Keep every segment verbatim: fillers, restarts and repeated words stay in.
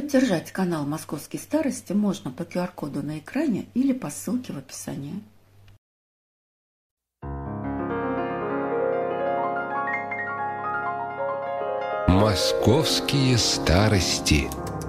Поддержать канал «Московские старости» можно по ку ар коду на экране или по ссылке в описании. «Московские старости».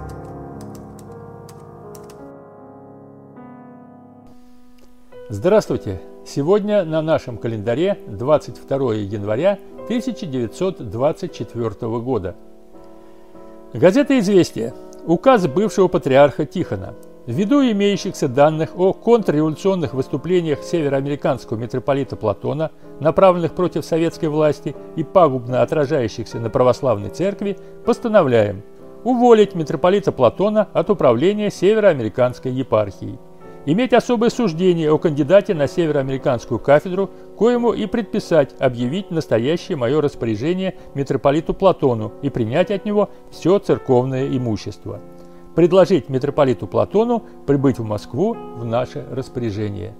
Здравствуйте! Сегодня на нашем календаре двадцать второе января тысяча девятьсот двадцать четвёртого года. Газета «Известия». Указ бывшего патриарха Тихона. Ввиду имеющихся данных о контрреволюционных выступлениях североамериканского митрополита Платона, направленных против советской власти и пагубно отражающихся на православной церкви, постановляем уволить митрополита Платона от управления североамериканской епархией. Иметь особое суждение о кандидате на североамериканскую кафедру, коему и предписать объявить настоящее мое распоряжение митрополиту Платону и принять от него все церковное имущество. Предложить митрополиту Платону прибыть в Москву в наше распоряжение.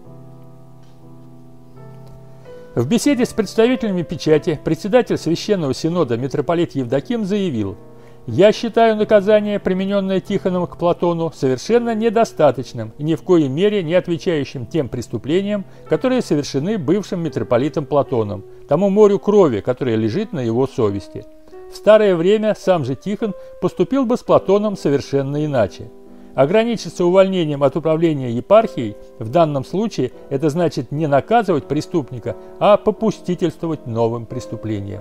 В беседе с представителями печати председатель Священного Синода митрополит Евдоким заявил: «Я считаю наказание, примененное Тихоном к Платону, совершенно недостаточным и ни в коей мере не отвечающим тем преступлениям, которые совершены бывшим митрополитом Платоном, тому морю крови, которое лежит на его совести. В старое время сам же Тихон поступил бы с Платоном совершенно иначе. Ограничиться увольнением от управления епархией в данном случае это значит не наказывать преступника, а попустительствовать новым преступлениям».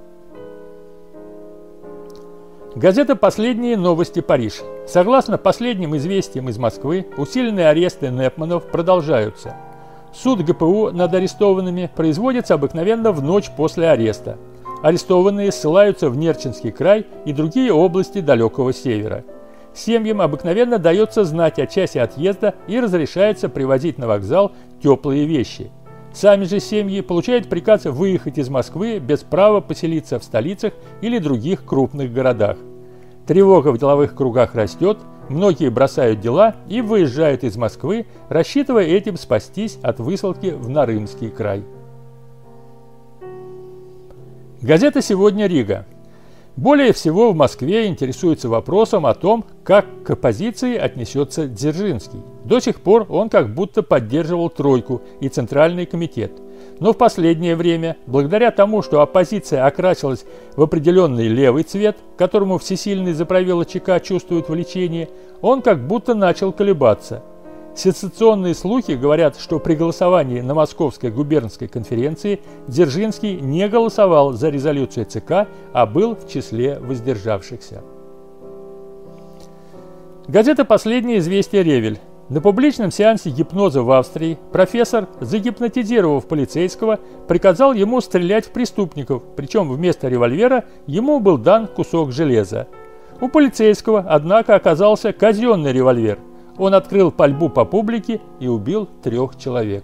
Газета «Последние новости. Париж». Согласно последним известиям из Москвы, усиленные аресты Непманов продолжаются. Суд гэ пэ у над арестованными производится обыкновенно в ночь после ареста. Арестованные ссылаются в Нерчинский край и другие области далекого севера. Семьям обыкновенно дается знать о часе отъезда и разрешается привозить на вокзал теплые вещи. Сами же семьи получают приказ выехать из Москвы без права поселиться в столицах или других крупных городах. Тревога в деловых кругах растет, многие бросают дела и выезжают из Москвы, рассчитывая этим спастись от высылки в Нарымский край. Газета «Сегодня. Рига». Более всего в Москве интересуются вопросом о том, как к оппозиции отнесется Дзержинский. До сих пор он как будто поддерживал тройку и Центральный комитет. Но в последнее время, благодаря тому, что оппозиция окрасилась в определенный левый цвет, к которому всесильный заправила ЧК чувствует влечение, он как будто начал колебаться. Сенсационные слухи говорят, что при голосовании на Московской губернской конференции Дзержинский не голосовал за резолюцию ЦК, а был в числе воздержавшихся. Газета «Последнее известие. Ревель». На публичном сеансе гипноза в Австрии профессор, загипнотизировав полицейского, приказал ему стрелять в преступников, причем вместо револьвера ему был дан кусок железа. У полицейского, однако, оказался казенный револьвер. Он открыл пальбу по публике и убил трех человек.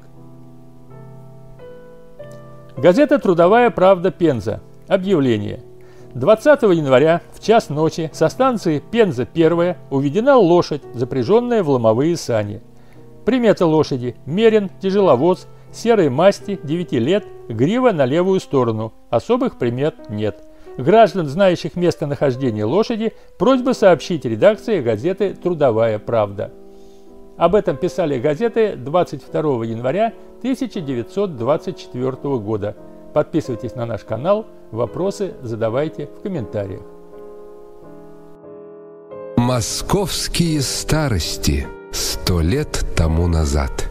Газета «Трудовая правда. Пенза». Объявление. двадцатого января в час ночи со станции Пенза-первая уведена лошадь, запряженная в ломовые сани. Приметы лошади: мерин, тяжеловоз, серой масти, девяти лет, грива на левую сторону. Особых примет нет. Граждан, знающих местонахождение лошади, просьба сообщить редакции газеты «Трудовая правда». Об этом писали газеты двадцать второго января тысяча девятьсот двадцать четвёртого года. Подписывайтесь на наш канал, вопросы задавайте в комментариях. «Московские старости. Сто лет тому назад».